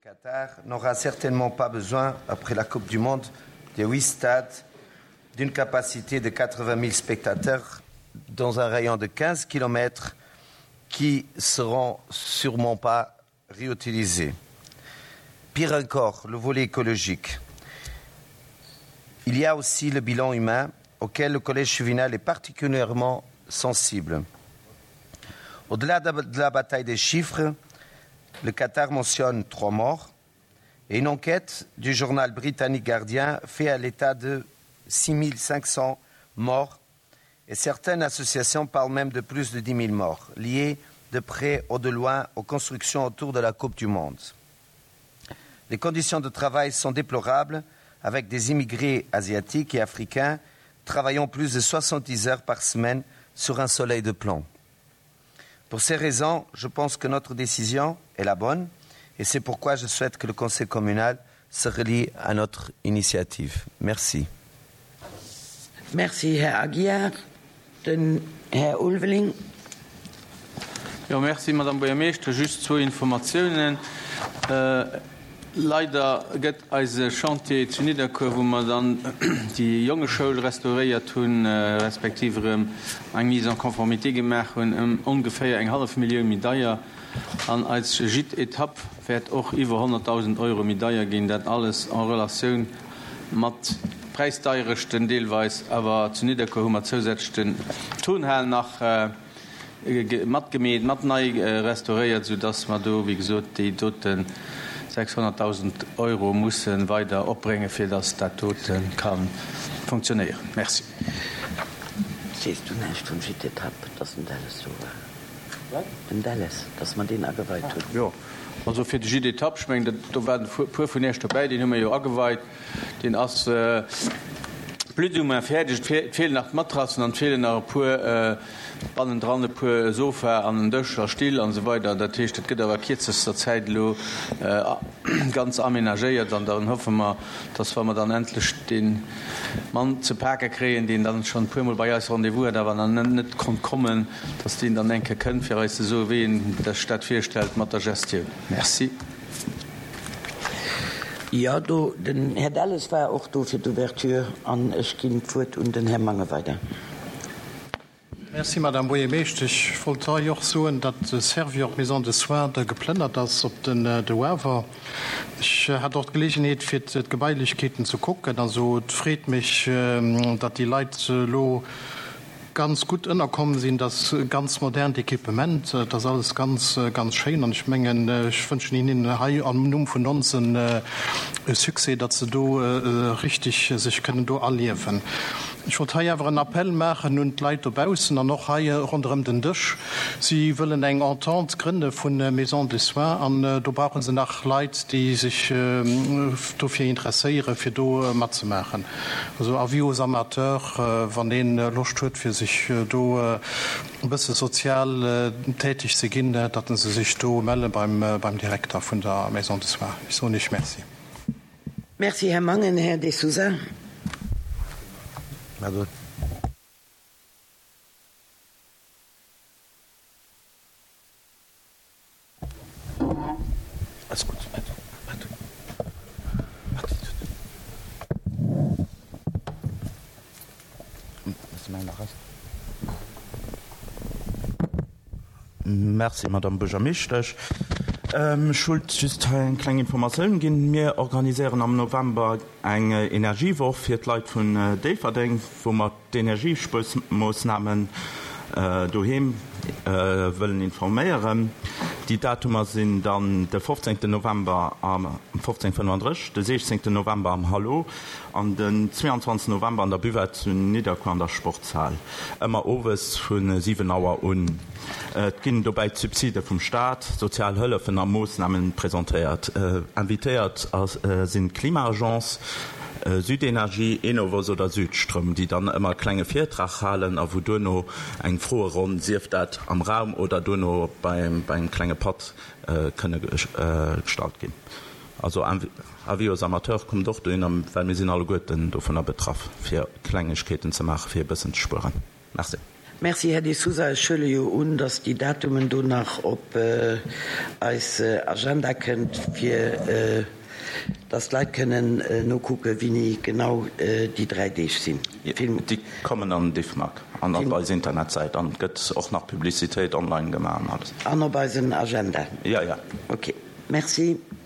Qatar n'aura certainement pas besoin, après la Coupe du Monde, de 8 stades d'une capacité de 80 000 spectateurs dans un rayon de 15 km qui ne seront sûrement pas réutilisés. Pire encore, le volet écologique. Il y a aussi le bilan humain auquel le Collège Juvinal est particulièrement sensible. Au-delà de la bataille des chiffres, le Qatar mentionne 3 morts et une enquête du journal britannique Guardian fait à l'état de 6 500 morts et certaines associations parlent même de plus de 10 000 morts, liés de près ou de loin aux constructions autour de la Coupe du Monde. Les conditions de travail sont déplorables avec des immigrés asiatiques et africains travaillant plus de 70 heures par semaine sur un soleil de plomb. Pour ces raisons, je pense que notre décision est la bonne et c'est pourquoi je souhaite que le Conseil communal se relie à notre initiative. Merci. Merci, Herr Aguiar. Herr Ulveling. Ja, merci, Madame Boyameester. Just 2 Informationen. Leider gëtt als Chantier zu Niederkur, wo man dann die junge Schule restauriert hun respektive eng mise en Konformité gemacht hun ungefähr 1,5 Millionen Medaille an als JIT-Etapp werd och iwwer 100.000 € Medaille gin, dat alles en relation mat preisdeirechten Deelweis, aber zu Niederkur hummer zusätzlichen Tonhall nach mat gemet, mat nei restauriert, so dasss man do wie gesot die doten 600.000 € mussssen weiter opbringen, fir dat Statuten kann funktionieren. Merci. Siehst du nicht von JIT-Etapp, das sind alles so war. In Dallas, dass man den angeweiht hat. Ja. Also fir de JIT-Etapp schmengt, da werden pu vun erst dabei, den hummer jo angeweiht, den ass Blüdung fertig fehlen nach Matrassen an fehlen nach pur bannen dran pu Sofa an den Dëcher still an so weiter. Dat Techt gët awer kirzester Zeit lo ganz aménagéiert, an dann hoffen wir, dass wir dann endlich den Mann zu Parke kreen, den dann schon pumol bei als Rendevous, da dann net kon kommen, dass den dann enke können fir so wen der Stadt firstellt mat der Gestion. Merci. Ja, du, den Herr Dalles war auch do für d'Ouverture an Eskindfurt und den Herr Mange weiter. Merci, Madame Boyemecht. Ich wollte auch so, dass Servier Maison de Soins geplündert ist auf den de Waver. Ich hatte dort Gelegenheit, für die Gebäudlichkeiten zu gucken. Also, es freut mich, dass die Leute ganz gut innerkommen sind, das ganz moderne Equipment, das alles ganz schön. Und ich wünsche Ihnen am Namen von uns ein Succès, dass Sie da richtig sich können da erleben. Ich wollte hier einen Appell machen und die Leute draußen und noch hier rund um den Tisch. Sie wollen eine Entente gründen von der Maison des Soins und da brauchen sie nach Leute, die sich dafür interessieren, für da mitzumachen. Also Avios Amateur, von denen Lust hat, für sich da ein bisschen sozial tätig zu gehen, dass sie sich da melden beim Direktor von der Maison des Soins. Ich so nicht, merci. Merci, Herr Mangen, Herr de Souza. Madame. Alles gut. Merci, Madame Bejamichtech. Schuld just en klein Informationun ginn mir organiieren am November eng Energiewurf fir d Leiit vun Delferdeng, wo mat d'Energiespësmoosnamen doheem wëllen informéieren. Die Datumer sind dann der 15. November am 15:35, der 16. November am Hallo und den 22. November an der Büwet zu Niederkur an der Sportsaal. Immer overes von 7 Uhr und es gehen dabei Subside vom Staat, Sozialhilfen und Maßnahmen präsentiert. Invitiert sind Klimaagence, Südenergie, Innovos oder Südstrom, die dann immer kleine Viertrag halen, wo du noch ein frohe Rund sieft dat am Raum oder du noch beim kleinen Pot können gestaltet gehen. Also Avios Amateur kommt doch durch, weil wir sind alle gut davon betroffen, für Kleinigkeiten zu machen, für ein bisschen zu spüren. Merci. Merci Herr de Sousa Schëlle un, dats die Datumen du nach op als Agenda kënnt fir das Leiit können no gucke, wie nie genau die 3D sinn. Ja, die kommen an DIFMAG an bei Internetseite an gëtt auch nach Publizitéit online gemacht hat. Anerweisen Agenda. Ja ja. Okay. Merci.